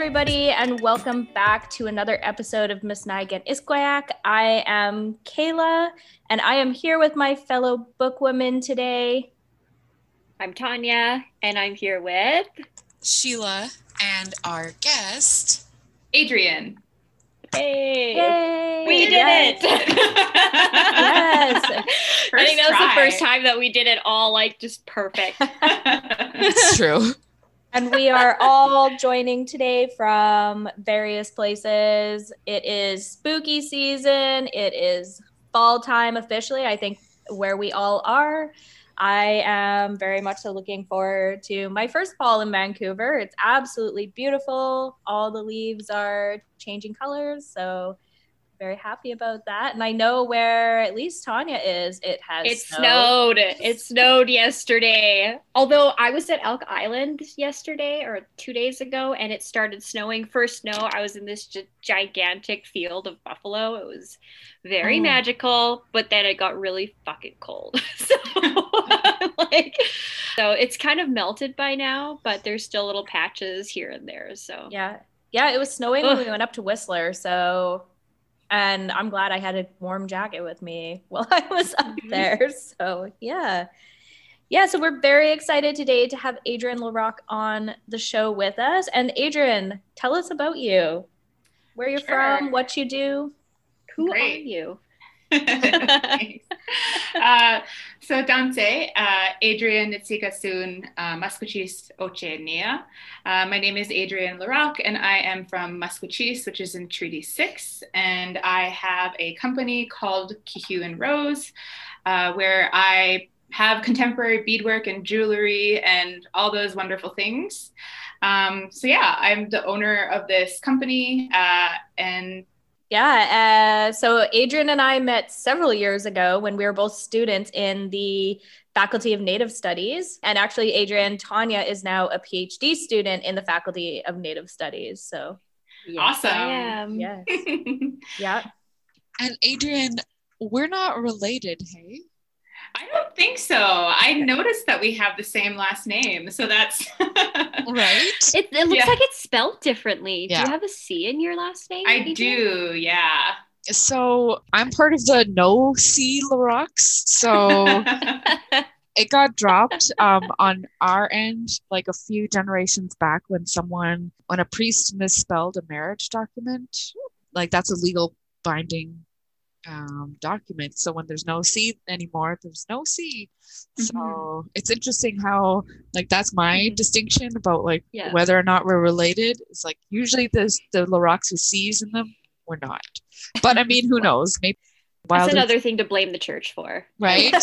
everybody, and welcome back to another episode of Miss Nigan Iskoyak. I am Kayla, and I am here with my fellow bookwomen today. I'm Tanya, and I'm here with Sheila and our guest, Adrian. Hey, Yay! we did it! Yes. I think that was the first time that we did it all like just perfect. it's true. And we are all joining today from various places. It is spooky season. It is fall time officially, I think, where we all are. I am very much so looking forward to my first fall in Vancouver. It's absolutely beautiful. All the leaves are changing colors, so very happy about that. And I know where at least Tanya is. It snowed. It snowed yesterday. Although I was at Elk Island yesterday or 2 days ago, and it started snowing. First snow, I was in this gigantic field of buffalo. It was very magical, but then it got really fucking cold. So it's kind of melted by now, but there's still little patches here and there. So yeah, it was snowing when we went up to Whistler. So. And I'm glad I had a warm jacket with me while I was up there. So, yeah. So we're very excited today to have Adrian Larocque on the show with us. And Adrian, tell us about you. Where you're from, what you do. Who are you? So Dante, Adrian Nitsikasun Maskwacis Oceania. My name is Adrian Larocque, and I am from Maskwacis, which is in Treaty 6. And I have a company called Kihu and Rose, where I have contemporary beadwork and jewelry and all those wonderful things. I'm the owner of this company, so Adrian and I met several years ago when we were both students in the Faculty of Native Studies. And actually, Adrian, Tanya is now a PhD student in the Faculty of Native Studies. So awesome. I am. Yes. Yeah. And Adrian, we're not related, hey? I don't think so. I noticed that we have the same last name, so that's right. It looks like it's spelled differently. Yeah. Do you have a C in your last name? I do, yeah. So I'm part of the No C Larocques. So it got dropped on our end like a few generations back when a priest misspelled a marriage document. Like that's a legal binding document. So when there's no C anymore, there's no C. So it's interesting how like that's my distinction about like whether or not we're related. It's like usually the Larocques with C's in them, we're not. But I mean, who knows? Maybe that's another thing to blame the church for, right?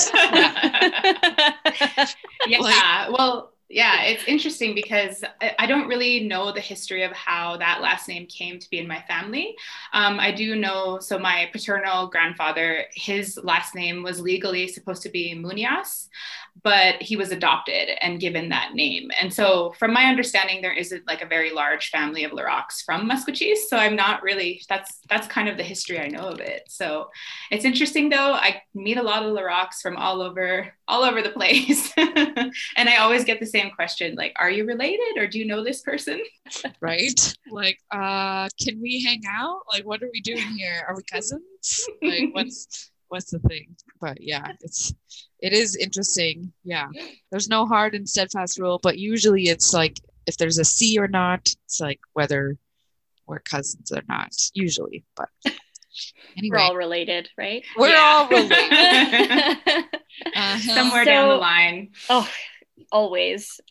Yeah, it's interesting because I don't really know the history of how that last name came to be in my family. I do know, so my paternal grandfather, his last name was legally supposed to be Munias, but he was adopted and given that name. And so from my understanding, there isn't like a very large family of Larocques from Maskwacis. So I'm not really, that's kind of the history I know of it. So it's interesting though. I meet a lot of Larocques from all over the place. And I always get the same question, like, are you related or do you know this person? Right? Like, can we hang out? Like, what are we doing here? Are we cousins? Like, what's the thing? But yeah, it is interesting. Yeah, there's no hard and steadfast rule, but usually it's like if there's a C or not, it's like whether we're cousins or not, usually. But anyway, we're all related, right? We're all related. Somewhere down the line. Oh, always.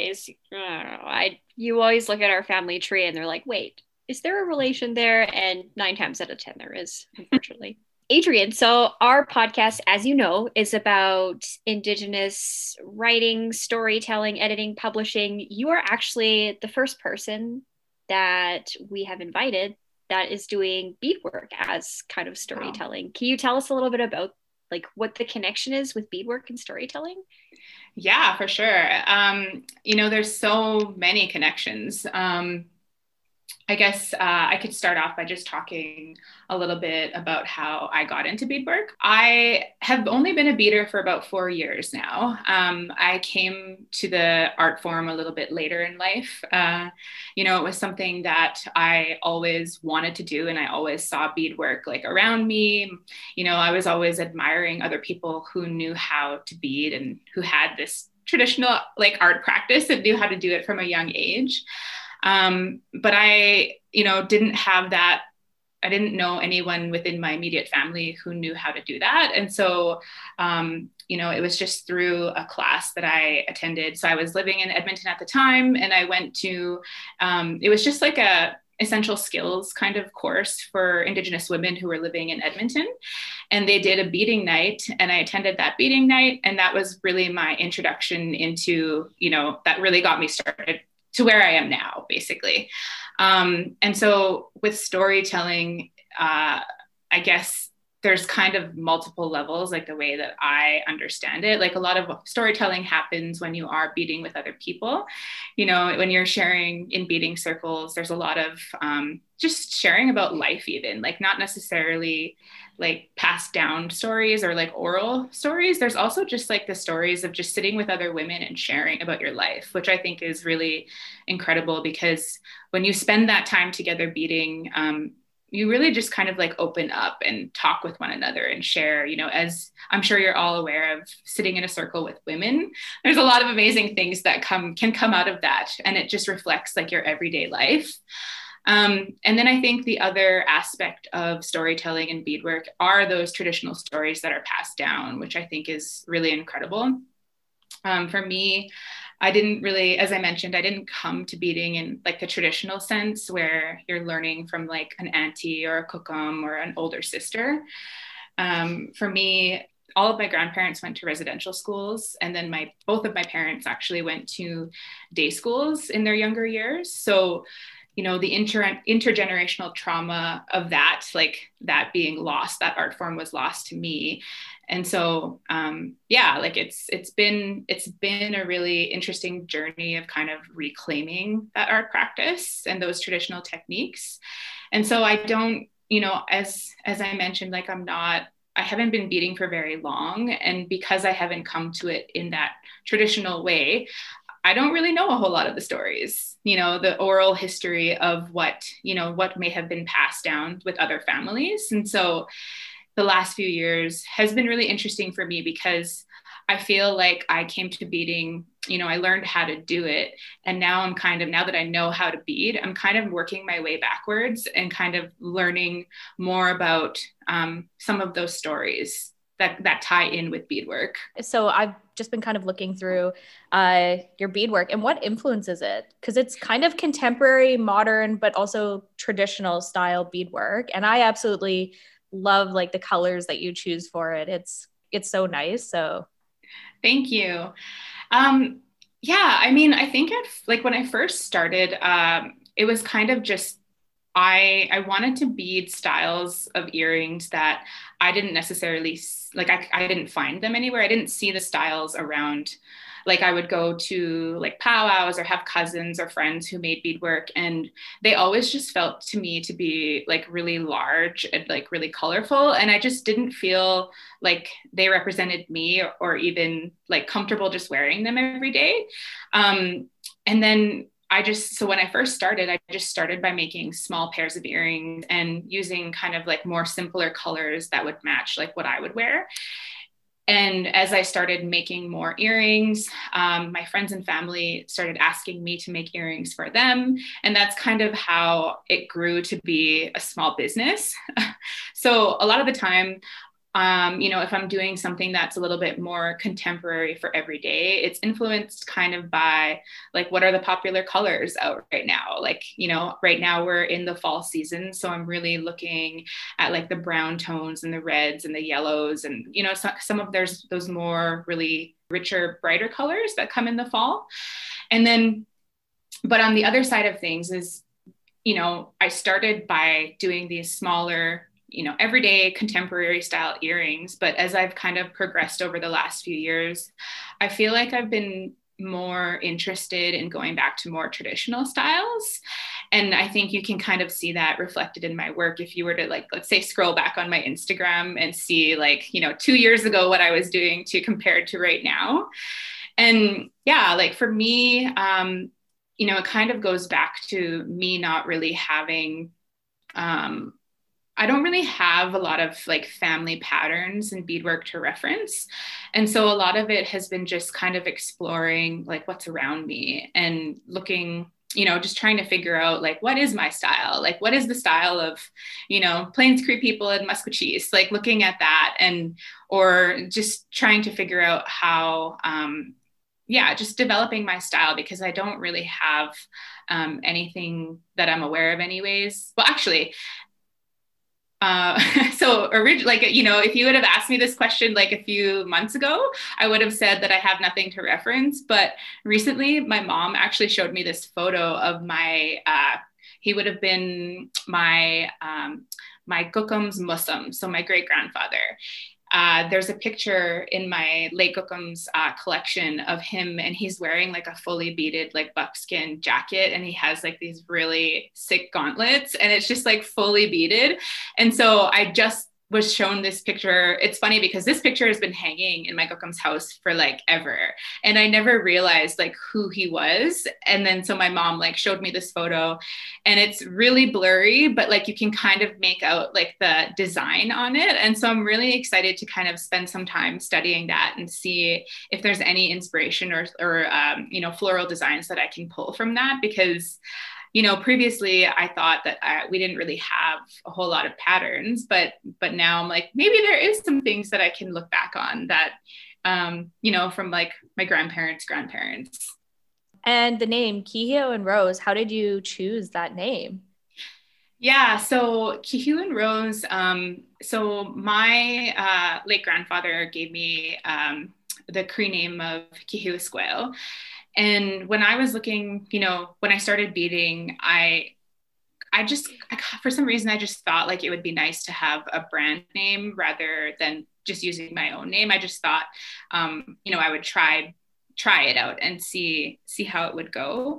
You always look at our family tree and they're like, wait, is there a relation there? And 9 times out of 10 there is, unfortunately. Adrian, so our podcast, as you know, is about Indigenous writing, storytelling, editing, publishing. You are actually the first person that we have invited that is doing beadwork as kind of storytelling. Wow. Can you tell us a little bit about like what the connection is with beadwork and storytelling? Yeah, for sure. There's so many connections. I guess I could start off by just talking a little bit about how I got into beadwork. I have only been a beader for about 4 years now. I came to the art form a little bit later in life. It was something that I always wanted to do, and I always saw beadwork like around me. I was always admiring other people who knew how to bead and who had this traditional like art practice and knew how to do it from a young age. But I, didn't have that. I didn't know anyone within my immediate family who knew how to do that. And so, it was just through a class that I attended. So I was living in Edmonton at the time, and I went to, it was just like a essential skills kind of course for Indigenous women who were living in Edmonton. And they did a beading night, and I attended that beading night. And that was really my introduction into, that really got me started to where I am now, basically. And so with storytelling, I guess there's kind of multiple levels, like the way that I understand it. Like a lot of storytelling happens when you are beading with other people. When you're sharing in beading circles, there's a lot of just sharing about life, even like not necessarily like passed down stories or like oral stories. There's also just like the stories of just sitting with other women and sharing about your life, which I think is really incredible, because when you spend that time together beading, you really just kind of like open up and talk with one another and share, as I'm sure you're all aware of, sitting in a circle with women, there's a lot of amazing things that can come out of that. And it just reflects like your everyday life. And then I think the other aspect of storytelling and beadwork are those traditional stories that are passed down, which I think is really incredible. For me, I didn't really, as I mentioned, I didn't come to beading in like the traditional sense where you're learning from like an auntie or a kukum or an older sister. For me, all of my grandparents went to residential schools, and then both of my parents actually went to day schools in their younger years. So, the intergenerational trauma of that, like that being lost, that art form was lost to me. And so, like it's been a really interesting journey of kind of reclaiming that art practice and those traditional techniques. And so I don't, as I mentioned, like I haven't been beading for very long. And because I haven't come to it in that traditional way, I don't really know a whole lot of the stories, the oral history of what may have been passed down with other families. And so the last few years has been really interesting for me, because I feel like I came to beading, I learned how to do it. And now now that I know how to bead, I'm kind of working my way backwards and kind of learning more about some of those stories that tie in with beadwork. So I've just been kind of looking through your beadwork, and what influences it? Because it's kind of contemporary, modern, but also traditional style beadwork. And I absolutely love like the colors that you choose for it. It's so nice. So thank you. I think like when I first started, it was kind of just I wanted to bead styles of earrings that I didn't necessarily like. I didn't find them anywhere. I didn't see the styles around. Like I would go to like powwows or have cousins or friends who made beadwork, and they always just felt to me to be like really large and like really colorful. And I just didn't feel like they represented me or even like comfortable just wearing them every day. And then so when I first started, I just started by making small pairs of earrings and using kind of like more simpler colors that would match like what I would wear. And as I started making more earrings, my friends and family started asking me to make earrings for them. And that's kind of how it grew to be a small business. So a lot of the time, if I'm doing something that's a little bit more contemporary for every day, it's influenced kind of by like, what are the popular colors out right now? Like, right now we're in the fall season. So I'm really looking at like the brown tones and the reds and the yellows and, some of there's those more really richer, brighter colors that come in the fall. And then, but on the other side of things is, I started by doing these smaller everyday contemporary style earrings. But as I've kind of progressed over the last few years, I feel like I've been more interested in going back to more traditional styles. And I think you can kind of see that reflected in my work. If you were to like, let's say, scroll back on my Instagram and see like, 2 years ago, what I was doing to compared to right now. And yeah, like for me, it kind of goes back to me not really having, I don't really have a lot of like family patterns and beadwork to reference. And so a lot of it has been just kind of exploring like what's around me and looking, just trying to figure out like, what is my style? Like, what is the style of, Plains Cree people and Maskwacis, like looking at that or just trying to figure out how, just developing my style, because I don't really have anything that I'm aware of anyways. Well, actually, if you would have asked me this question like a few months ago, I would have said that I have nothing to reference. But recently, my mom actually showed me this photo of he would have been my Gukum's Musum, so my great grandfather. There's a picture in my late Gukum's collection of him, and he's wearing like a fully beaded like buckskin jacket, and he has like these really sick gauntlets, and it's just like fully beaded. And so I just was shown this picture. It's funny because this picture has been hanging in my Gukum's house for like ever, and I never realized like who he was. And then so my mom like showed me this photo, and it's really blurry, but like you can kind of make out like the design on it. And so I'm really excited to kind of spend some time studying that and see if there's any inspiration or floral designs that I can pull from that, because previously I thought that we didn't really have a whole lot of patterns, but now I'm like, maybe there is some things that I can look back on that, from like my grandparents. And the name Kihio and Rose, how did you choose that name? Yeah, so Kihio and Rose, so my late grandfather gave me the Cree name of Kihio Squale. And when I was looking, when I started beading, for some reason, I just thought like it would be nice to have a brand name rather than just using my own name. I just thought, I would try it out and see how it would go.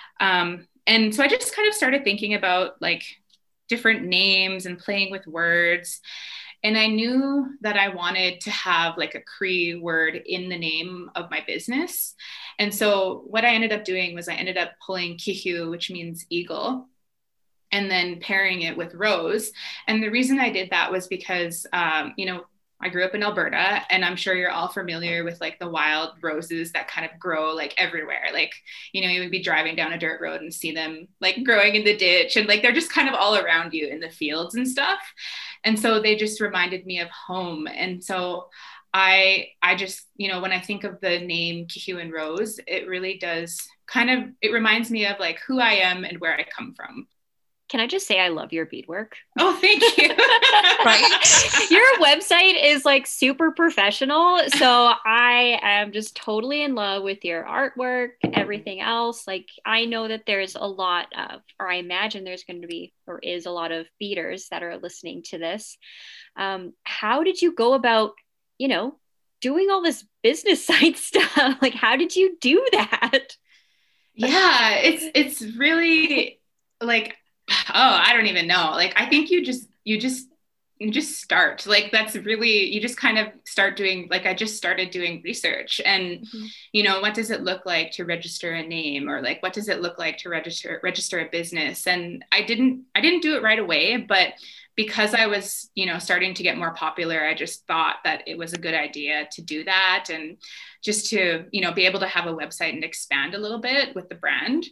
And so I just kind of started thinking about like different names and playing with words. And I knew that I wanted to have like a Cree word in the name of my business. And so what I ended up doing was I ended up pulling Kihiu, which means eagle, and then pairing it with rose. And the reason I did that was because, I grew up in Alberta, and I'm sure you're all familiar with like the wild roses that kind of grow like everywhere. Like, you would be driving down a dirt road and see them like growing in the ditch, and like they're just kind of all around you in the fields and stuff. And so they just reminded me of home. And so I just, when I think of the name Kihiu and Rose, it really does it reminds me of like who I am and where I come from. Can I just say I love your beadwork? Oh, thank you. Right? Your website is like super professional. So I am just totally in love with your artwork, everything else. Like I know that there's a lot of, or I imagine there's going to be, or is a lot of beaders that are listening to this. How did you go about, doing all this business side stuff? Like, how did you do that? Yeah, it's really like, I don't even know. Like, I think you just start. Like, that's really, you just kind of start doing, like, I just started doing research and, what does it look like to register a name, or like, what does it look like to register a business? And I didn't do it right away, but because I was, starting to get more popular, I just thought that it was a good idea to do that. And just to, be able to have a website and expand a little bit with the brand.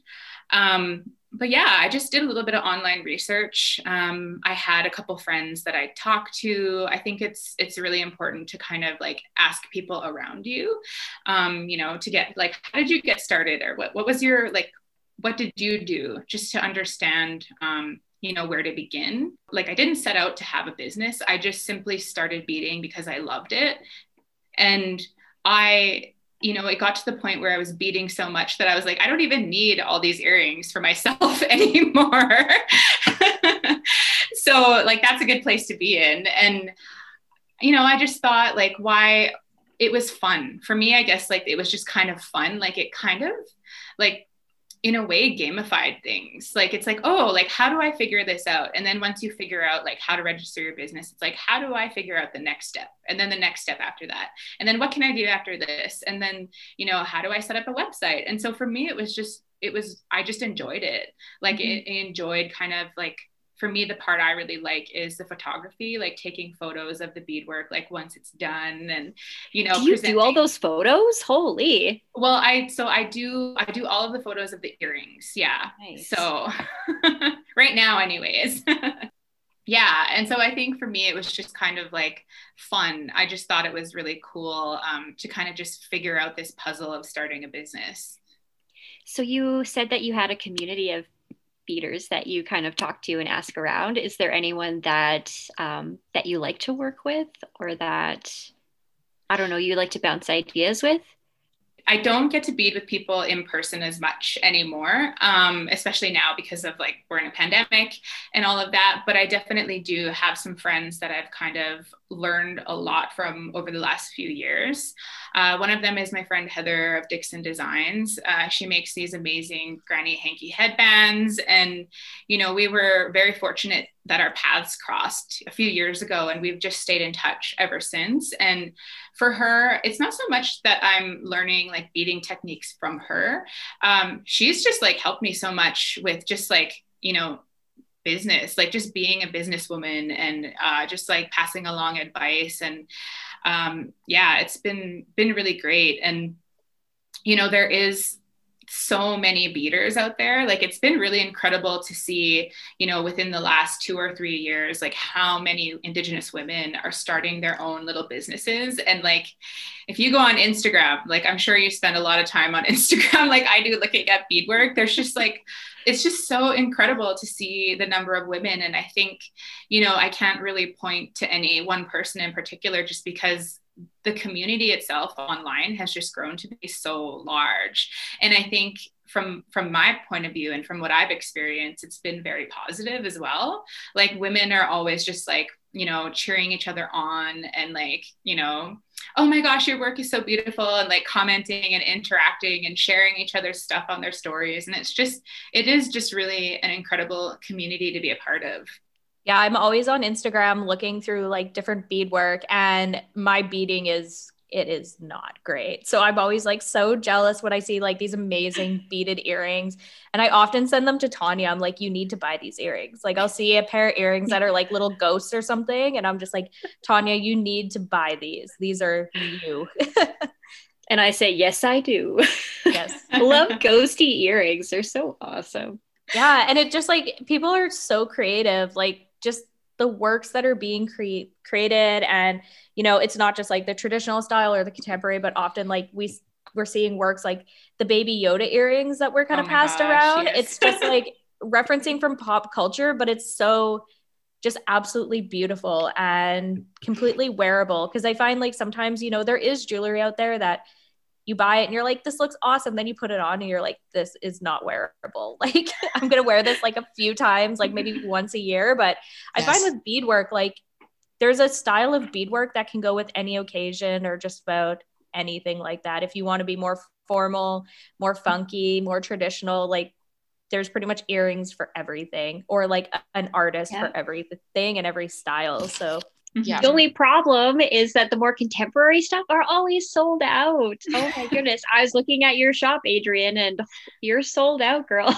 But yeah, I just did a little bit of online research. I had a couple friends that I talked to. I think it's really important to kind of like ask people around you, to get like, how did you get started, or what was your, like, what did you do, just to understand, where to begin. Like, I didn't set out to have a business. I just simply started beading because I loved it. And it got to the point where I was beading so much that I was like, I don't even need all these earrings for myself anymore. So like, that's a good place to be in. And, I just thought like, why it was fun for me, I guess, like it was just kind of fun. Like it kind of like, in a way gamified things. Like, it's like, oh, like, how do I figure this out? And then once you figure out like how to register your business, it's like, how do I figure out the next step? And then the next step after that. And then what can I do after this? And then, you know, how do I set up a website? And so for me, I just enjoyed it. Like, Mm-hmm. it enjoyed kind of like, for me, the part I really like is the photography, like taking photos of the beadwork, like once it's done, and, you know, Do you do all those photos? Holy. well, I do all of the photos of the earrings. Yeah. Nice. So right now anyways. Yeah. And so I think for me, it was just kind of like fun. I just thought it was really cool to kind of just figure out this puzzle of starting a business. So you said that you had a community of beaters that you kind of talk to and ask around. Is there anyone that that you like to work with, or that, I don't know, you like to bounce ideas with? I don't get to bead with people in person as much anymore, especially now because of like we're in a pandemic and all of that. But I definitely do have some friends that I've kind of learned a lot from over the last few years. One of them is my friend Heather of Dixon Designs. She makes these amazing granny hanky headbands. And, you know, we were very fortunate that our paths crossed a few years ago, and we've just stayed in touch ever since. And for her, it's not so much that I'm learning like beading techniques from her. She's just like helped me so much with just like, you know, business, like just being a businesswoman, and just like passing along advice. And yeah, it's been really great. And, you know, there is so many beaters out there. Like, it's been really incredible to see, you know, within the last 2 or 3 years, like how many Indigenous women are starting their own little businesses. And like, if you go on Instagram, like I'm sure you spend a lot of time on Instagram, like I do, looking at beadwork, there's just like, it's just so incredible to see the number of women. And I think, you know, I can't really point to any one person in particular, just because the community itself online has just grown to be so large. And I think from my point of view and from what I've experienced, it's been very positive as well. Like, women are always just like, you know, cheering each other on, and like, you know, oh my gosh, your work is so beautiful, and like commenting and interacting and sharing each other's stuff on their stories. And it is just really an incredible community to be a part of. Yeah, I'm always on Instagram looking through like different beadwork, and my beading is not great. So I'm always like so jealous when I see like these amazing beaded earrings. And I often send them to Tanya. I'm like, you need to buy these earrings. Like, I'll see a pair of earrings that are like little ghosts or something, and I'm just like, Tanya, you need to buy these. These are you. And I say, yes, I do. Yes. Love ghosty earrings. They're so awesome. Yeah. And it just like, people are so creative, like just the works that are being created. And, you know, it's not just like the traditional style or the contemporary, but often like we're seeing works like the Baby Yoda earrings that were kind of passed around. Yes. It's just like referencing from pop culture, but it's so just absolutely beautiful and completely wearable. Cause I find like sometimes, you know, there is jewelry out there that you buy it and you're like, this looks awesome. Then you put it on and you're like, this is not wearable. Like, I'm going to wear this like a few times, like maybe once a year. But I find with beadwork, like there's a style of beadwork that can go with any occasion or just about anything like that. If you want to be more formal, more funky, more traditional, like there's pretty much earrings for everything, or like an artist for everything and every style. So yeah. The only problem is that the more contemporary stuff are always sold out. Oh my goodness. I was looking at your shop, Adrienne, and you're sold out, girl.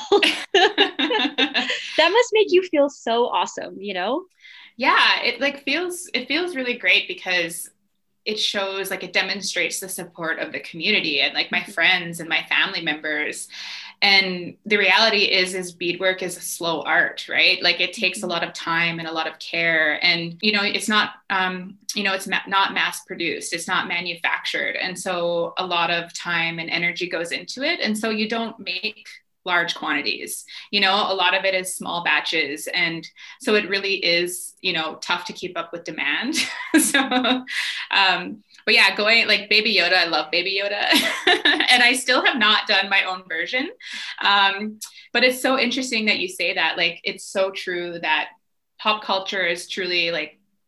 That must make you feel so awesome, you know? Yeah, it feels really great, because it shows, like, it demonstrates the support of the community and like my friends and my family members. And the reality is beadwork is a slow art, right? Like, it takes a lot of time and a lot of care. And, you know, it's not, it's not mass produced, it's not manufactured. And so a lot of time and energy goes into it. And so you don't make large quantities, you know, a lot of it is small batches. And so it really is, you know, tough to keep up with demand. So, but yeah, going like Baby Yoda, I love Baby Yoda. And I still have not done my own version. But it's so interesting that you say that. Like, it's so true that pop culture is truly like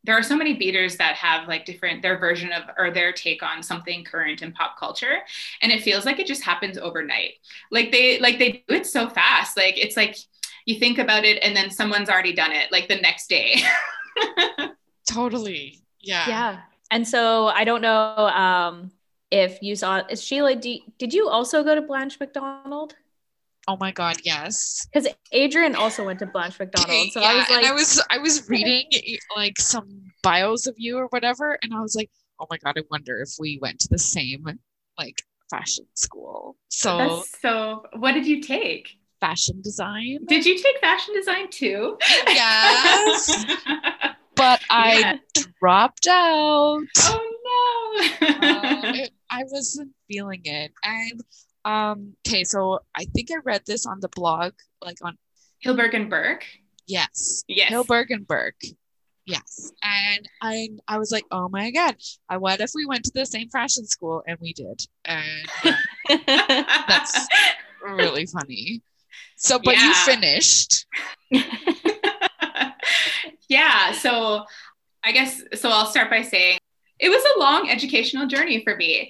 there are so many beaters that have like their version of, or their take on something current in pop culture. And it feels like it just happens overnight. They do it so fast. Like, it's like, you think about it and then someone's already done it like the next day. Totally. Yeah. Yeah. And so I don't know if you saw, Sheila, did you also go to Blanche Macdonald? Oh my God, yes. Because Adrian also went to Blanche Macdonald. So yeah, I was like, and I was reading like some bios of you or whatever, and I was like, oh my God, I wonder if we went to the same like fashion school. So what did you take? Fashion design. Did you take fashion design too? Yes. But I dropped out. Oh no. I wasn't feeling it. And okay, so I think I read this on the blog, like on Hilberg and Burke. Yes. Yes. Hilberg and Burke. Yes. And I was like, oh my God, what if we went to the same fashion school? And we did. And that's really funny. So, but you finished. Yeah. So I guess, I'll start by saying it was a long educational journey for me.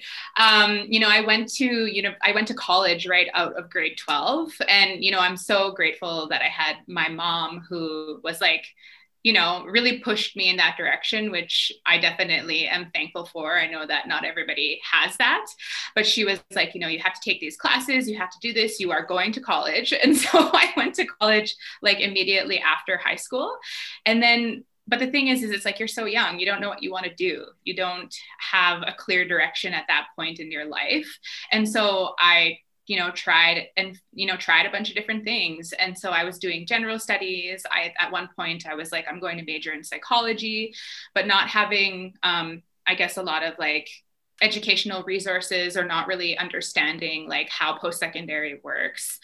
I went to college right out of grade 12. And, I'm so grateful that I had my mom who was like, really pushed me in that direction, which I definitely am thankful for. I know that not everybody has that, but she was like, you have to take these classes, you have to do this, you are going to college. And so I went to college like immediately after high school. And then, but the thing is it's like, you're so young, you don't know what you want to do. You don't have a clear direction at that point in your life. And so I tried a bunch of different things. And so I was doing general studies. At one point I was like, I'm going to major in psychology, but not having, I guess, a lot of like educational resources or not really understanding like how post-secondary works.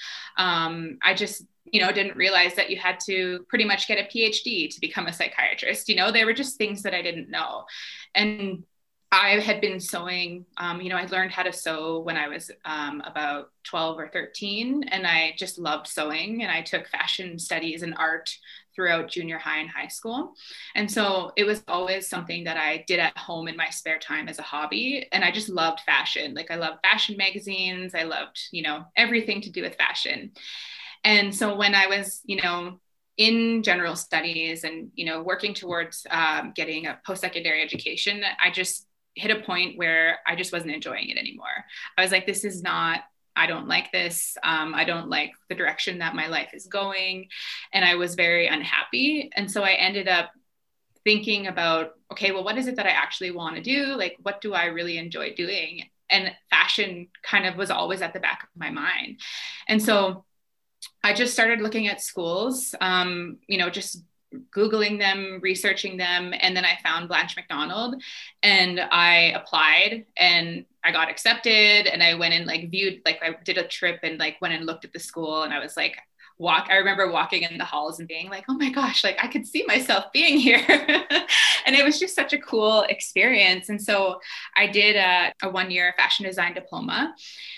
I just, didn't realize that you had to pretty much get a PhD to become a psychiatrist. They were just things that I didn't know. And I had been sewing, I learned how to sew when I was about 12 or 13, and I just loved sewing. And I took fashion studies and art throughout junior high and high school. And so it was always something that I did at home in my spare time as a hobby. And I just loved fashion. Like, I loved fashion magazines. I loved, everything to do with fashion. And so when I was, in general studies and, working towards getting a post-secondary education, I just hit a point where I just wasn't enjoying it anymore. I was like, I don't like this. I don't like the direction that my life is going. And I was very unhappy. And so I ended up thinking about, okay, well, what is it that I actually want to do? Like, what do I really enjoy doing? And fashion kind of was always at the back of my mind. And so I just started looking at schools, just Googling them, researching them. And then I found Blanche Macdonald and I applied and I got accepted. And I went and like viewed, like I did a trip and like went and looked at the school. And I was like, I remember walking in the halls and being like, oh my gosh, like I could see myself being here. And it was just such a cool experience. And so I did a 1-year fashion design diploma.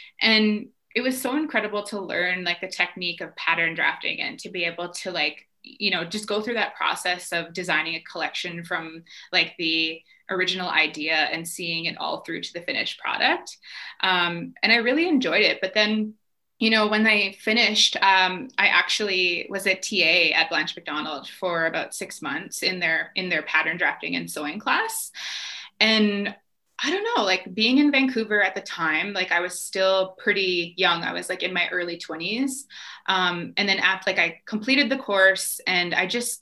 And it was so incredible to learn like the technique of pattern drafting and to be able to like, just go through that process of designing a collection from like the original idea and seeing it all through to the finished product. And I really enjoyed it. But then, when I finished, I actually was a TA at Blanche Macdonald for about 6 months in their pattern drafting and sewing class. And I don't know, like being in Vancouver at the time, like I was still pretty young. I was like in my early 20s. And then after, like I completed the course and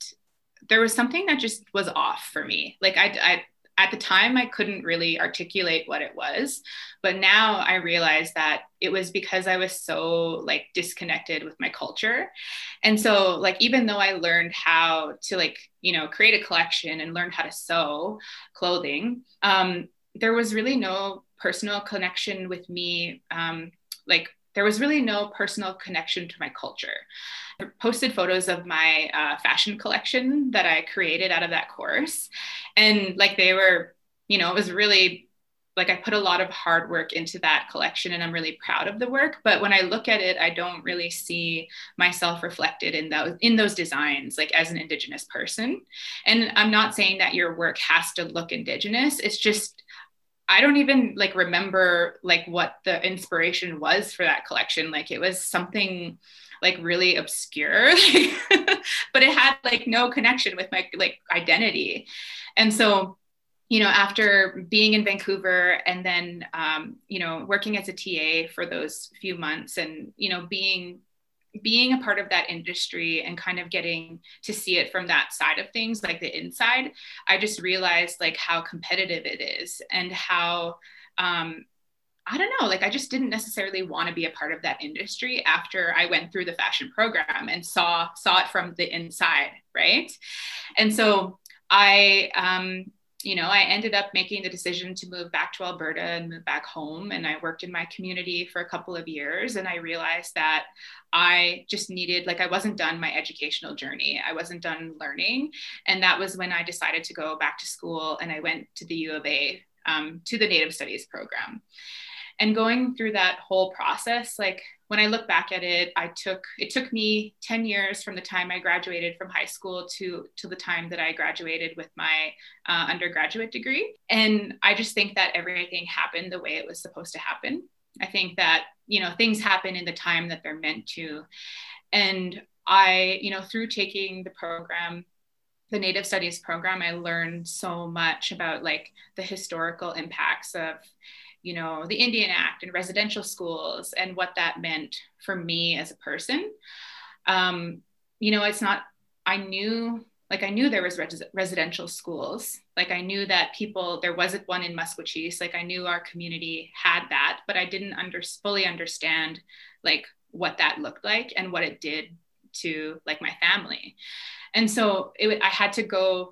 there was something that just was off for me. Like I at the time, I couldn't really articulate what it was, but now I realize that it was because I was so like disconnected with my culture. And so like, even though I learned how to like, create a collection and learn how to sew clothing, there was really no personal connection with me. There was really no personal connection to my culture. I posted photos of my fashion collection that I created out of that course. And like, they were, it was really like I put a lot of hard work into that collection and I'm really proud of the work. But when I look at it, I don't really see myself reflected in those designs, like as an Indigenous person. And I'm not saying that your work has to look Indigenous. It's just, I don't even like remember like what the inspiration was for that collection. Like it was something like really obscure, but it had like no connection with my like identity. And so, you know, after being in Vancouver and then, you know, working as a TA for those few months and, you know, being a part of that industry and kind of getting to see it from that side of things, like the inside, I just realized like how competitive it is and how, I don't know, like I just didn't necessarily want to be a part of that industry after I went through the fashion program and saw it from the inside, right? And so you know, I ended up making the decision to move back to Alberta and move back home. And I worked in my community for a couple of years. And I realized that I just needed, like, I wasn't done my educational journey. I wasn't done learning. And that was when I decided to go back to school and I went to the U of A, to the Native Studies program. And going through that whole process, like when I look back at it, it took me 10 years from the time I graduated from high school to the time that I graduated with my undergraduate degree. And I just think that everything happened the way it was supposed to happen. I think that, you know, things happen in the time that they're meant to. And I, you know, through taking the program, the Native Studies program, I learned so much about like the historical impacts of, you know, the Indian Act and residential schools and what that meant for me as a person. You know, it's not, I knew there was residential schools. Like I knew that there wasn't one in Maskwacis. Like I knew our community had that, but I didn't fully understand like what that looked like and what it did to like my family. And so I had to go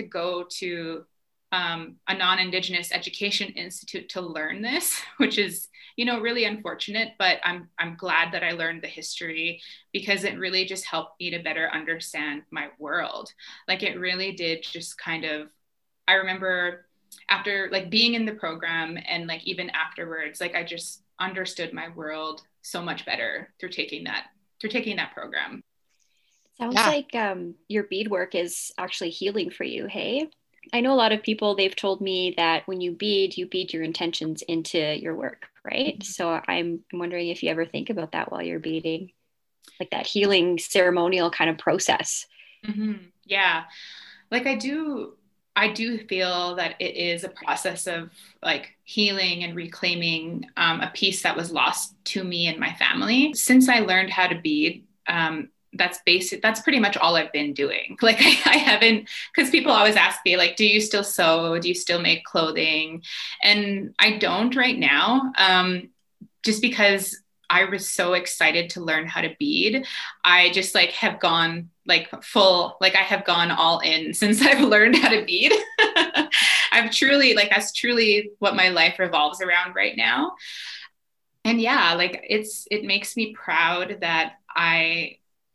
to a non-Indigenous education institute to learn this, which is, you know, really unfortunate, but I'm glad that I learned the history because it really just helped me to better understand my world. Like it really did just kind of, I remember after like being in the program and like even afterwards, like I just understood my world so much better through taking that program. Sounds like your beadwork is actually healing for you, hey? I know a lot of people, they've told me that when you bead your intentions into your work, right? Mm-hmm. So I'm wondering if you ever think about that while you're beading, like that healing ceremonial kind of process. Mm-hmm. Yeah. Like I do feel that it is a process of like healing and reclaiming a piece that was lost to me and my family. Since I learned how to bead, that's pretty much all I've been doing. Like I haven't, because people always ask me like, do you still sew? Do you still make clothing? And I don't right now, just because I was so excited to learn how to bead. I just like have gone like full, like I have gone all in since I've learned how to bead. I've truly like, that's truly what my life revolves around right now. And yeah, like it makes me proud that I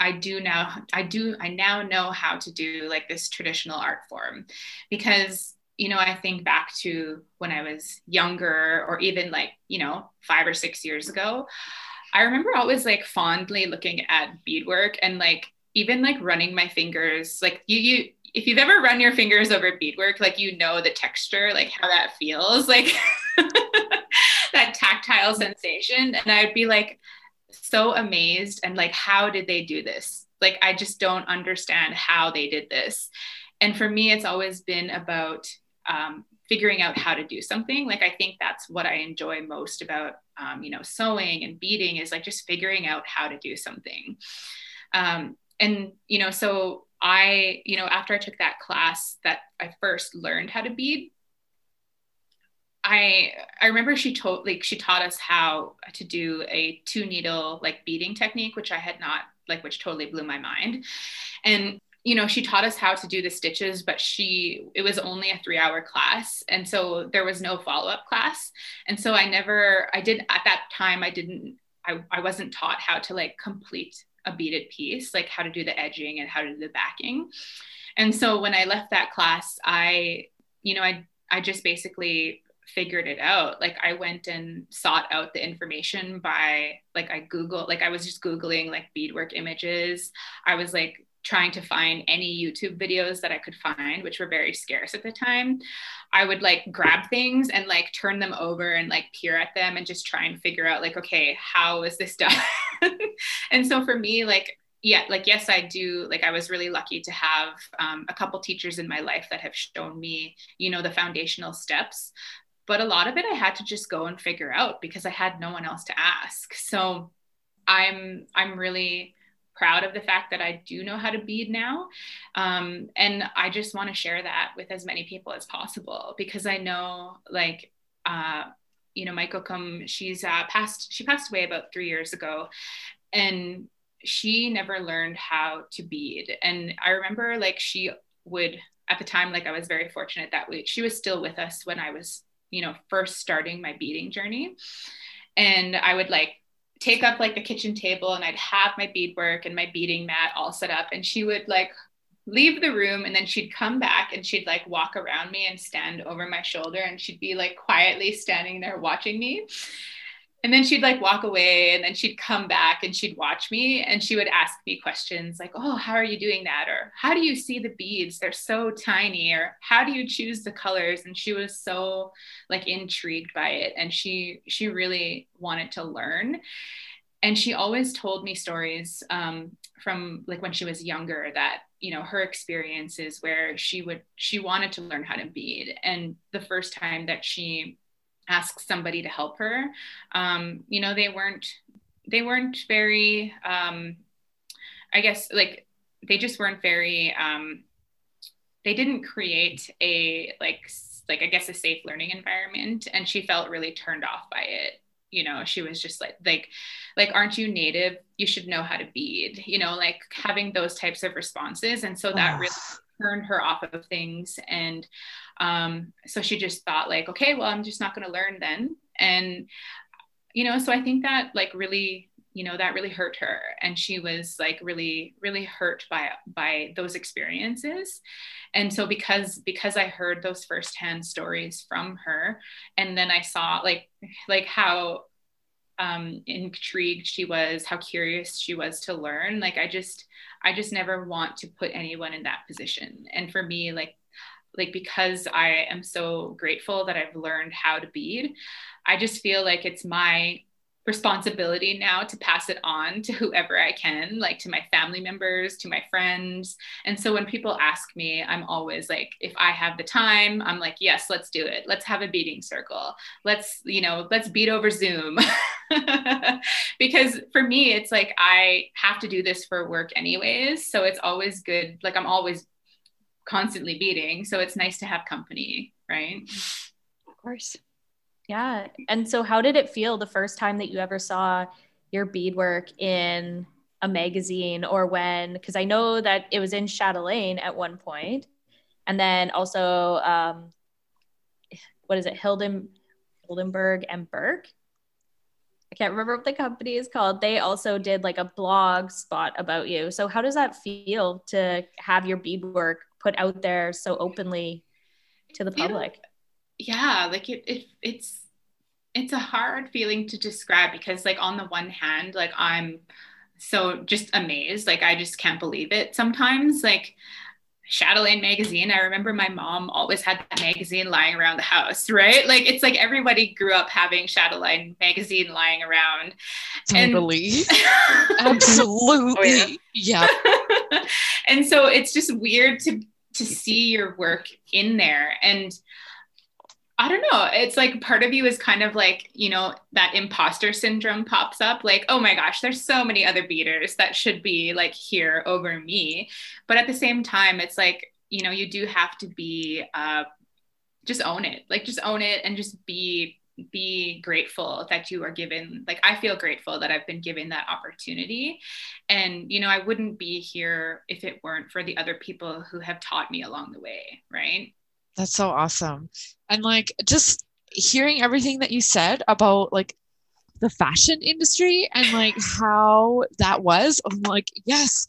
now know how to do like this traditional art form because, you know, I think back to when I was younger or even like, you know, 5 or 6 years ago, I remember always like fondly looking at beadwork and like, even like running my fingers, like if you've ever run your fingers over beadwork, like, you know, the texture, like how that feels, like that tactile sensation. And I'd be like, so amazed and like, how did they do this? Like, I just don't understand how they did this. And for me, it's always been about figuring out how to do something. Like, I think that's what I enjoy most about, you know, sewing and beading is like just figuring out how to do something. And, you know, so I, you know, after I took that class that I first learned how to bead, I remember she taught us how to do a 2-needle like beading technique, which I had not, like, which totally blew my mind. And, you know, she taught us how to do the stitches, but it was only a 3-hour class. And so there was no follow-up class. And so at that time, I wasn't taught how to like complete a beaded piece, like how to do the edging and how to do the backing. And so when I left that class, I just basically figured it out. Like I went and sought out the information by like I was just Googling like beadwork images. I was like trying to find any YouTube videos that I could find, which were very scarce at the time. I would like grab things and like turn them over and like peer at them and just try and figure out like, okay, how is this done? And so for me, like, yeah, like, yes, I do. Like, I was really lucky to have a couple teachers in my life that have shown me, you know, the foundational steps. But a lot of it I had to just go and figure out because I had no one else to ask. So I'm really proud of the fact that I do know how to bead now. And I just want to share that with as many people as possible, because I know like, you know, my kokum, she passed away about 3 years ago, and she never learned how to bead. And I remember like she would, at the time, like I was very fortunate that she was still with us when I was, you know, first starting my beading journey. And I would like take up like the kitchen table and I'd have my beadwork and my beading mat all set up, and she would like leave the room, and then she'd come back and she'd like walk around me and stand over my shoulder, and she'd be like quietly standing there watching me. And then she'd like walk away, and then she'd come back and she'd watch me, and she would ask me questions like, oh, how are you doing that? Or how do you see the beads? They're so tiny. Or how do you choose the colors? And she was so like intrigued by it. And she she wanted to learn. And she always told me stories from like when she was younger that, you know, her experiences where she wanted to learn how to bead. And the first time that she ask somebody to help her, you know, they weren't very, I guess like they just weren't very, they didn't create a like I guess a safe learning environment, and she felt really turned off by it. You know, she was just like aren't you native? You should know how to bead, you know, like having those types of responses. And so that really turned her off of things. And so she just thought like, okay, well, I'm just not going to learn then. And, you know, so I think that like really, you know, that really hurt her. And she was like really, really hurt by those experiences. And so because I heard those firsthand stories from her, and then I saw like how intrigued she was, how curious she was to learn, like I just never want to put anyone in that position. And for me, like because I am so grateful that I've learned how to bead, I just feel like it's my responsibility now to pass it on to whoever I can, like to my family members, to my friends. And so when people ask me, I'm always like, if I have the time, I'm like, yes, let's do it. Let's have a beading circle. Let's bead over Zoom. Because for me, it's like, I have to do this for work anyways. So it's always good. Like I'm always constantly beading. So it's nice to have company, right? Of course. Yeah. And so how did it feel the first time that you ever saw your beadwork in a magazine, or when, because I know that it was in Chatelaine at one point, and then also, what is it? Hildenberg and Burke. I can't remember what the company is called. They also did like a blog spot about you. So how does that feel to have your beadwork put out there so openly to the public? Yeah, like it's a hard feeling to describe, because like on the one hand, like I'm so just amazed, like I just can't believe it sometimes. Like Chatelaine magazine, I remember my mom always had that magazine lying around the house, right? Like it's like everybody grew up having Chatelaine magazine lying around. Totally. Absolutely. Oh, yeah. And so it's just weird to see your work in there. And I don't know, it's like part of you is kind of like, you know, that imposter syndrome pops up, like, oh my gosh, there's so many other beaders that should be like here over me. But at the same time, it's like, you know, you do have to be, just own it, and just be grateful that you are given, like, I feel grateful that I've been given that opportunity. And, you know, I wouldn't be here if it weren't for the other people who have taught me along the way, right? That's so awesome. And like just hearing everything that you said about like the fashion industry and like how that was, I'm like, yes.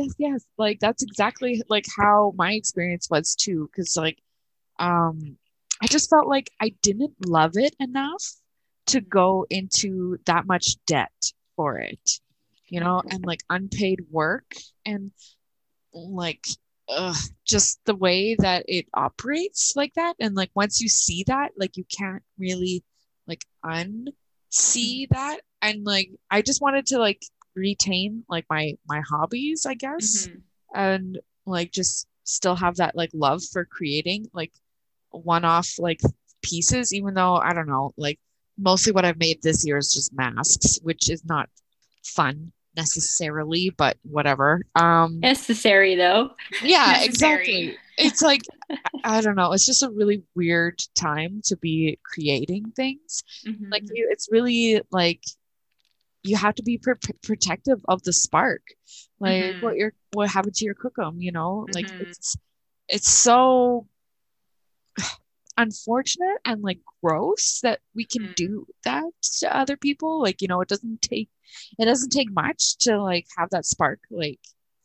Like that's exactly like how my experience was too. Cause like I just felt like I didn't love it enough to go into that much debt for it, and like unpaid work and like just the way that it operates like that. And like once you see that, like you can't really like unsee that. And like I just wanted to like retain like my hobbies, I guess, and like just still have that like love for creating like one-off like pieces, even though I don't know, like mostly what I've made this year is just masks, which is not fun necessarily, but whatever. Necessary though. Yeah, Necessary. exactly. It's like I don't know, it's just a really weird time to be creating things. Like it's really like you have to be protective of the spark, like what happened to your cookum, like it's so unfortunate and like gross that we can do that to other people. Like, it doesn't take much to like have that spark, like,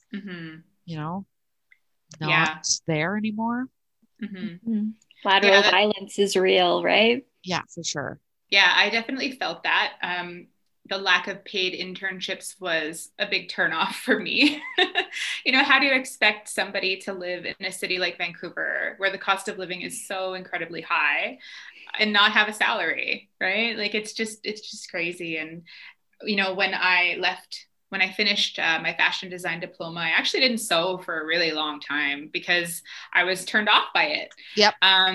not there anymore. Lateral violence is real, right? Yeah, for sure. Yeah, I definitely felt that. The lack of paid internships was a big turnoff for me. How do you expect somebody to live in a city like Vancouver, where the cost of living is so incredibly high, and not have a salary, right? Like it's just crazy. And when I finished my fashion design diploma, I actually didn't sew for a really long time because I was turned off by it. Yep.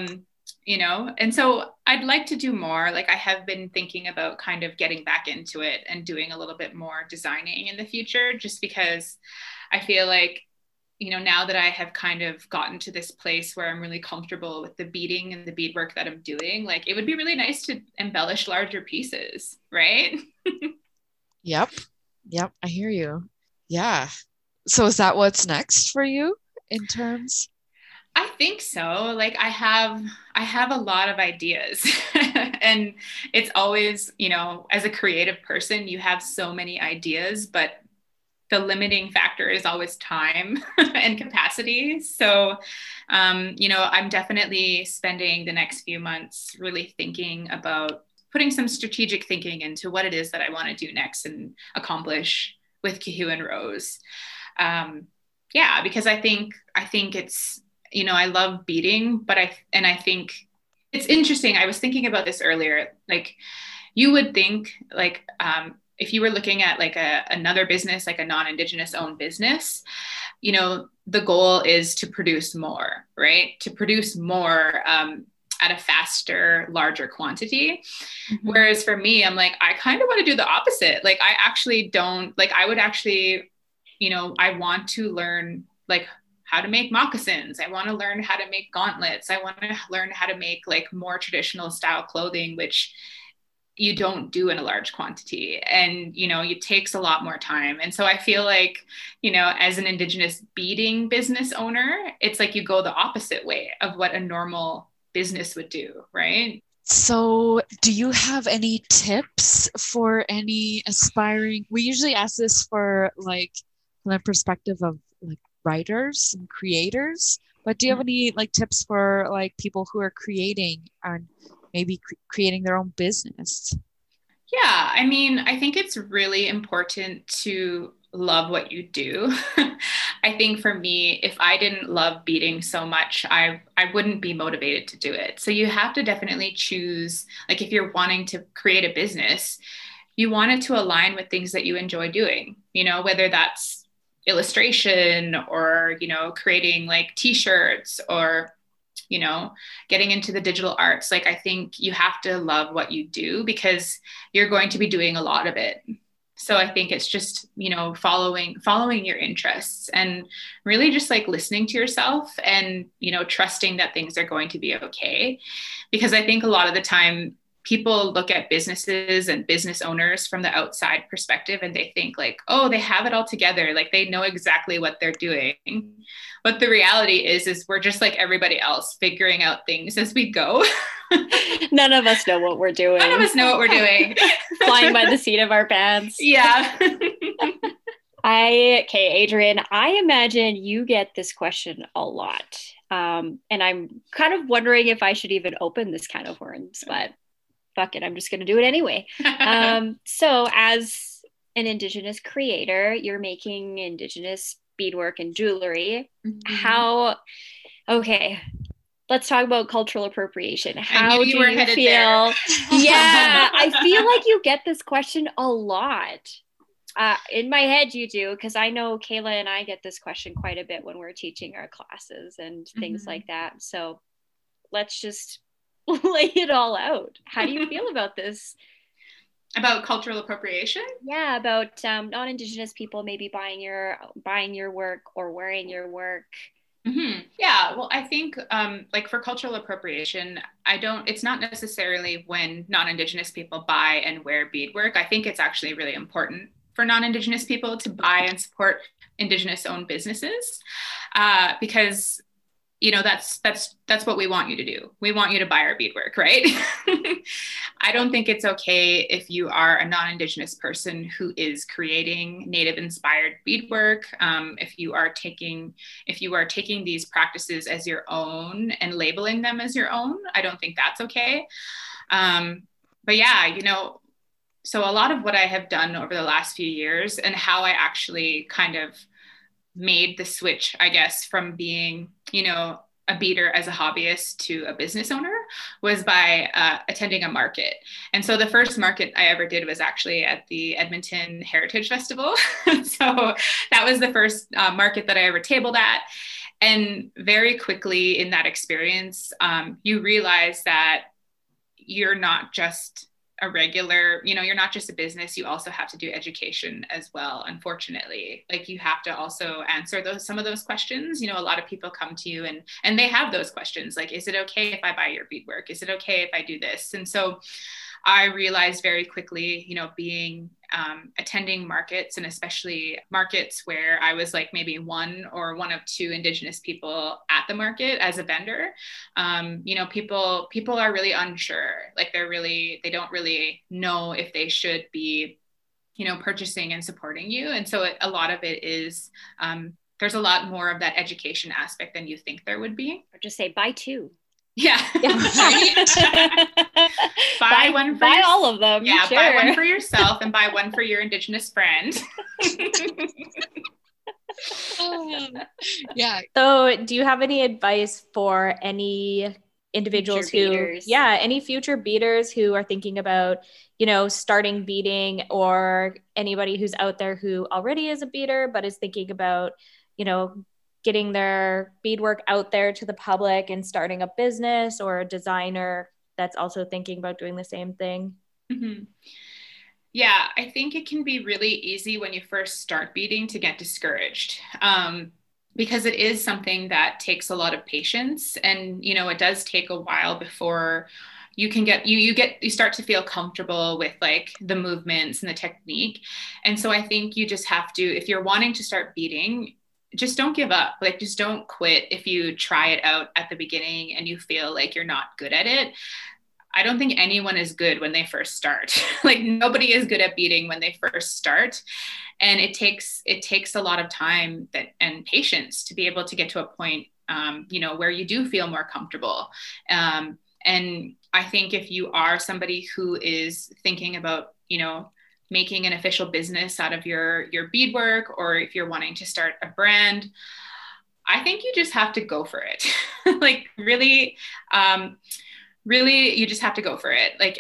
And so I'd like to do more. Like I have been thinking about kind of getting back into it and doing a little bit more designing in the future, just because I feel like, now that I have kind of gotten to this place where I'm really comfortable with the beading and the beadwork that I'm doing, like it would be really nice to embellish larger pieces, right? Yep. I hear you. Yeah. So is that what's next for you in terms? I think so. Like I have a lot of ideas and it's always, as a creative person, you have so many ideas, but the limiting factor is always time and capacity. So, I'm definitely spending the next few months really thinking about putting some strategic thinking into what it is that I want to do next and accomplish with Kahoo and Rose. Because I think it's, I love beading, but I think it's interesting. I was thinking about this earlier. Like you would think like, if you were looking at like another business, like a non-Indigenous owned business, the goal is to produce more, right? To produce more at a faster, larger quantity. Whereas for me, I'm like, I kind of want to do the opposite. Like I actually don't, like I would actually, I want to learn like how to make moccasins. I want to learn how to make gauntlets. I want to learn how to make like more traditional style clothing, which you don't do in a large quantity. And, it takes a lot more time. And so I feel like, as an Indigenous beading business owner, it's like you go the opposite way of what a normal business would do, right? So do you have any tips for any aspiring, we usually ask this for like from the perspective of like writers and creators, but do you have any like tips for like people who are creating and maybe creating their own business? Yeah, I mean, I think it's really important to love what you do. I think for me, if I didn't love beading so much, I wouldn't be motivated to do it. So you have to definitely choose, like if you're wanting to create a business, you want it to align with things that you enjoy doing, whether that's illustration or, creating like t-shirts or, getting into the digital arts. Like, I think you have to love what you do because you're going to be doing a lot of it. So I think it's just, following your interests and really just like listening to yourself and, trusting that things are going to be okay. Because I think a lot of the time people look at businesses and business owners from the outside perspective and they think like, oh, they have it all together. Like they know exactly what they're doing. But the reality is we're just like everybody else figuring out things as we go. None of us know what we're doing. None of us know what we're doing. Flying by the seat of our pants. Yeah. Okay, Adrian, I imagine you get this question a lot. And I'm kind of wondering if I should even open this can of worms, but fuck it, I'm just going to do it anyway. So, as an Indigenous creator, you're making Indigenous beadwork and jewelry. How, okay, let's talk about cultural appropriation. How do you feel? Yeah, I feel like you get this question a lot. In my head, you do, because I know Kayla and I get this question quite a bit when we're teaching our classes and things like that. So let's just lay it all out. How do you feel about this? About cultural appropriation? Yeah, about non-Indigenous people maybe buying your work or wearing your work. Mm-hmm. Yeah, well, I think like for cultural appropriation, it's not necessarily when non-Indigenous people buy and wear beadwork. I think it's actually really important for non-Indigenous people to buy and support Indigenous owned businesses, because that's what we want you to do. We want you to buy our beadwork, right? I don't think it's okay if you are a non-Indigenous person who is creating Native inspired beadwork. If you are taking these practices as your own and labeling them as your own, I don't think that's okay. But yeah, so a lot of what I have done over the last few years and how I actually kind of made the switch, I guess, from being, a beater as a hobbyist to a business owner was by attending a market. And so the first market I ever did was actually at the Edmonton Heritage Festival. So that was the first market that I ever tabled at. And very quickly in that experience, you realize that you're not just a regular, you're not just a business, you also have to do education as well. Unfortunately, like you have to also answer some of those questions. A lot of people come to you and they have those questions like, is it okay if I buy your beadwork? Is it okay if I do this? And so I realized very quickly, being attending markets, and especially markets where I was like maybe one of two Indigenous people at the market as a vendor, people are really unsure. Like they don't really know if they should be, purchasing and supporting you. And so a lot of it is, there's a lot more of that education aspect than you think there would be. Or just say buy two. Yeah. Buy all of them. Yeah, sure. Buy one for yourself and buy one for your Indigenous friend. Yeah. So do you have any advice for any individuals any future beaters who are thinking about, starting beading, or anybody who's out there who already is a beater but is thinking about, getting their beadwork out there to the public and starting a business, or a designer that's also thinking about doing the same thing? Mm-hmm. Yeah, I think it can be really easy when you first start beading to get discouraged, because it is something that takes a lot of patience, and it does take a while before you can you start to feel comfortable with like the movements and the technique. And so I think you just have to, if you're wanting to start beading, just don't give up. Like, just don't quit if you try it out at the beginning and you feel like you're not good at it. I don't think anyone is good when they first start. Like, nobody is good at beading when they first start. And it takes a lot of time and patience to be able to get to a point, where you do feel more comfortable. And I think if you are somebody who is thinking about, making an official business out of your beadwork, or if you're wanting to start a brand, I think you just have to go for it. Like, really, you just have to go for it. Like,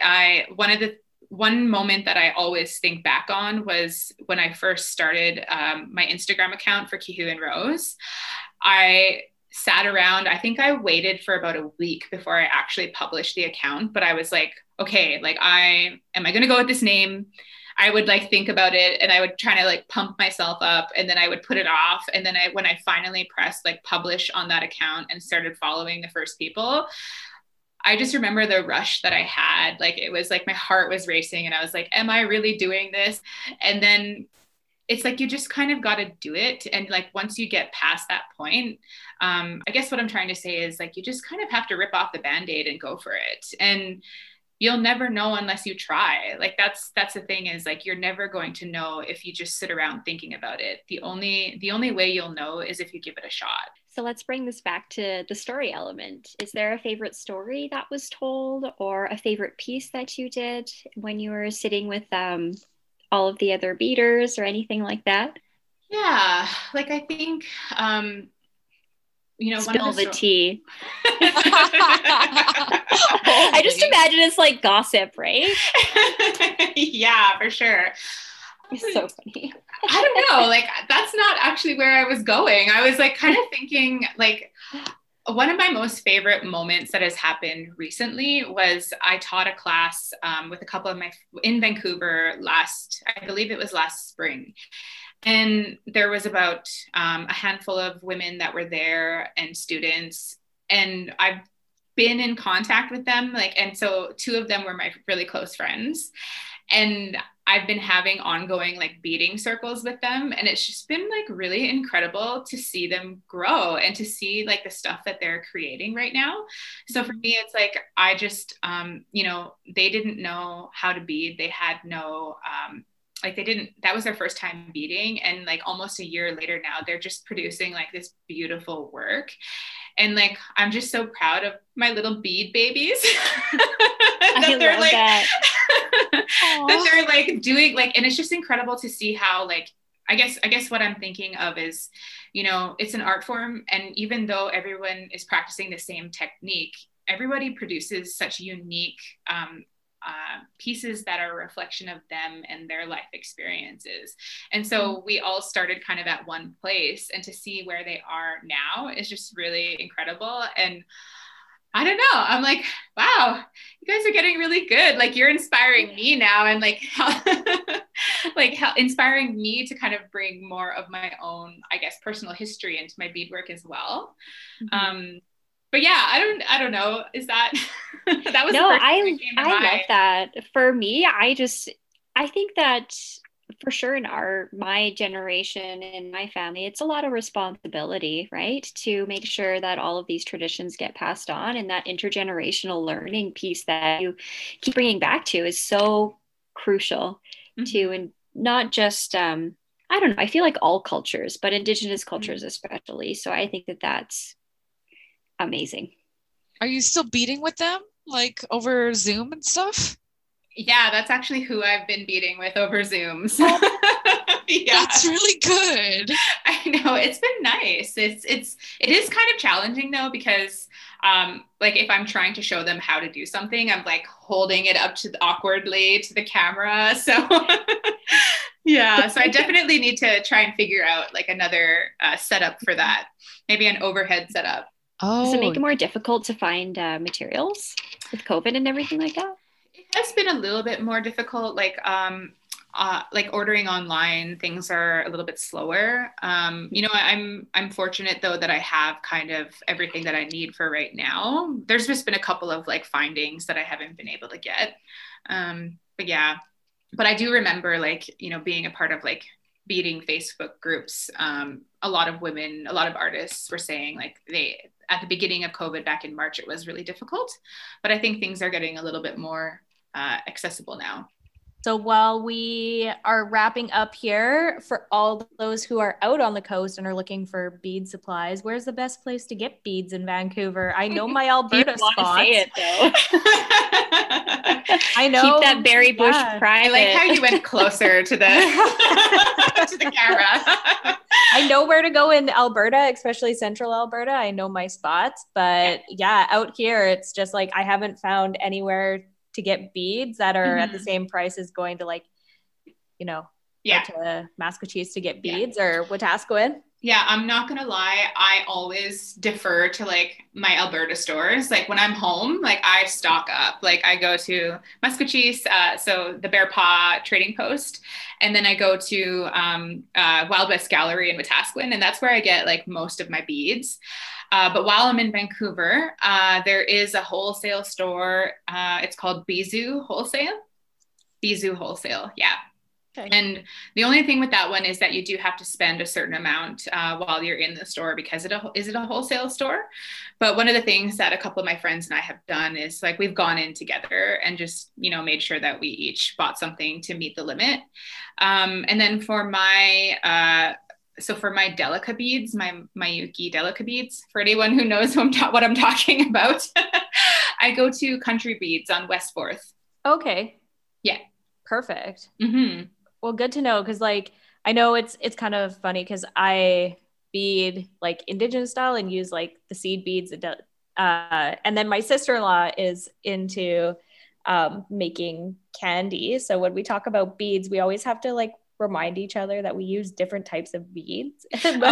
one moment that I always think back on was when I first started my Instagram account for Kihu and Rose. I sat around, I think I waited for about a week before I actually published the account, but I was like, okay, like, am I going to go with this name? I would like think about it, and I would try to like pump myself up, and then I would put it off. And then when I finally pressed like publish on that account and started following the first people, I just remember the rush that I had. Like, it was like my heart was racing, and I was like, am I really doing this? And then it's like, you just kind of got to do it. And like, once you get past that point, I guess what I'm trying to say is like, you just kind of have to rip off the Band-Aid and go for it. And you'll never know unless you try. Like that's the thing, is like, you're never going to know if you just sit around thinking about it. The only way you'll know is if you give it a shot. So let's bring this back to the story element. Is there a favorite story that was told, or a favorite piece that you did when you were sitting with all of the other beaders, or anything like that? Yeah, like I think, Spill the tea. Oh, I just imagine it's like gossip, right? Yeah, for sure. It's so funny. I don't know, like that's not actually where I was going. I was like kind of thinking, like, one of my most favorite moments that has happened recently was I taught a class with a couple of in Vancouver I believe it was last spring. And there was about a handful of women that were there, and students, and I've been in contact with them, like, and so two of them were my really close friends, and I've been having ongoing like beading circles with them, and it's just been like really incredible to see them grow and to see like the stuff that they're creating right now. So for me, it's like, I just they didn't know how to bead. They had no that was their first time beading, and like almost a year later now, they're just producing like this beautiful work. And like, I'm just so proud of my little bead babies that they're like that. That they're like doing like, and it's just incredible to see how, like, I guess what I'm thinking of is, it's an art form, and even though everyone is practicing the same technique, everybody produces such unique pieces that are a reflection of them and their life experiences. And so we all started kind of at one place, and to see where they are now is just really incredible. And I don't know, I'm like, wow, you guys are getting really good. Like, you're inspiring me now, and like inspiring me to kind of bring more of my own, I guess, personal history into my beadwork as well. Mm-hmm. But yeah, I don't know. Is that that was no? I love that. For me, I think that for sure in my generation, in my family, it's a lot of responsibility, right? To make sure that all of these traditions get passed on, and that intergenerational learning piece that you keep bringing back to is so crucial. Mm-hmm. To, and not just I don't know. I feel like all cultures, but Indigenous cultures especially. So I think that that's amazing. Are you still beading with them, like over Zoom and stuff? Yeah, that's actually who I've been beading with over Zoom. So. Yeah, that's really good. I know, it's been nice. It is kind of challenging though, because like if I'm trying to show them how to do something, I'm like holding it up awkwardly to the camera. So yeah, so I definitely need to try and figure out like another setup for that. Maybe an overhead setup. Does it make it more difficult to find materials with COVID and everything like that? It has been a little bit more difficult. Like ordering online, things are a little bit slower. I'm fortunate though that I have kind of everything that I need for right now. There's just been a couple of like findings that I haven't been able to get. But yeah, but I do remember like, being a part of like beading Facebook groups. A lot of women, a lot of artists were saying like at the beginning of COVID back in March, it was really difficult, but I think things are getting a little bit more accessible now. So while we are wrapping up here, for all those who are out on the coast and are looking for bead supplies, where's the best place to get beads in Vancouver? I know my Alberta spots. Say it, though. I know. Keep that berry bush private. I like how you went closer to the to the camera. I know where to go in Alberta, especially central Alberta. I know my spots, but yeah, out here, it's just like I haven't found anywhere to get beads that are at the same price as going to like, to Maskwacis to get beads or Wetaskiwin. Yeah, I'm not going to lie. I always defer to like my Alberta stores. Like when I'm home, like I stock up. Like I go to Maskwacis, so the Bear Paw Trading Post, and then I go to Wild West Gallery in Wetaskiwin, and that's where I get like most of my beads. But while I'm in Vancouver, there is a wholesale store. It's called Bisou Wholesale. Bisou Wholesale, yeah. Okay. And the only thing with that one is that you do have to spend a certain amount while you're in the store, because it is a wholesale store. But one of the things that a couple of my friends and I have done is like we've gone in together and just, made sure that we each bought something to meet the limit. And then for my Delica beads, my Miyuki Delica beads, for anyone who knows what I'm talking about, I go to Country Beads on West 4th. Okay. Yeah. Perfect. Mm-hmm. Well, good to know, because like I know it's kind of funny because I bead like indigenous style and use like the seed beads, and then my sister-in-law is into making candy. So when we talk about beads, we always have to like remind each other that we use different types of beads.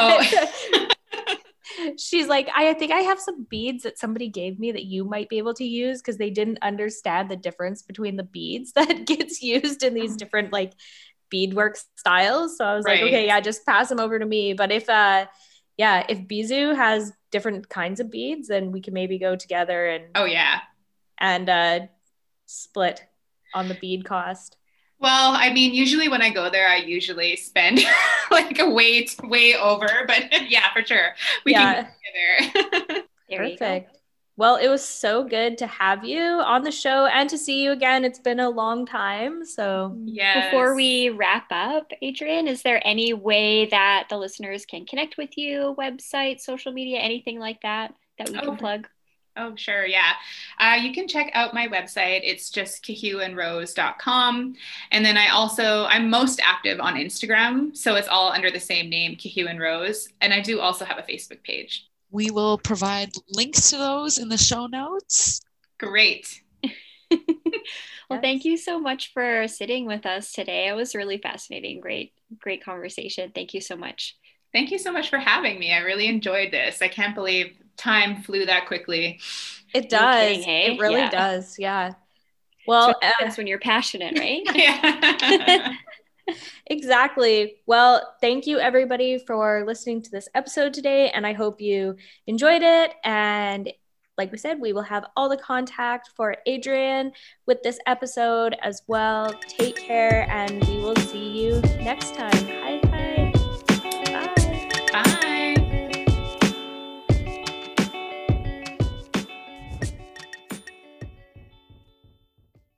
She's like, I think I have some beads that somebody gave me that you might be able to use, because they didn't understand the difference between the beads that gets used in these different like beadwork styles. So I was like, okay, yeah, just pass them over to me. But if Bizu has different kinds of beads, then we can maybe go together and split on the bead cost. Well, I mean, usually when I go there, I usually spend like a way over, but yeah, for sure. We can go together. Perfect. Well, it was so good to have you on the show and to see you again. It's been a long time. So yes. Before we wrap up, Adrienne, is there any way that the listeners can connect with you? Website, social media, anything like that we can plug? Oh, sure. Yeah. You can check out my website. It's just kahuandrose.com. And then I'm most active on Instagram. So it's all under the same name, Kahu and Rose. And I do also have a Facebook page. We will provide links to those in the show notes. Great. Well, thank you so much for sitting with us today. It was really fascinating. Great conversation. Thank you so much. Thank you so much for having me. I really enjoyed this. I can't believe time flew that quickly. It does. No kidding, hey? It really does. Yeah. Well, that's when you're passionate, right? Yeah. Exactly. Well, thank you everybody for listening to this episode today, and I hope you enjoyed it. And like we said, we will have all the contact for Adrienne with this episode as well. Take care, and we will see you next time. Bye.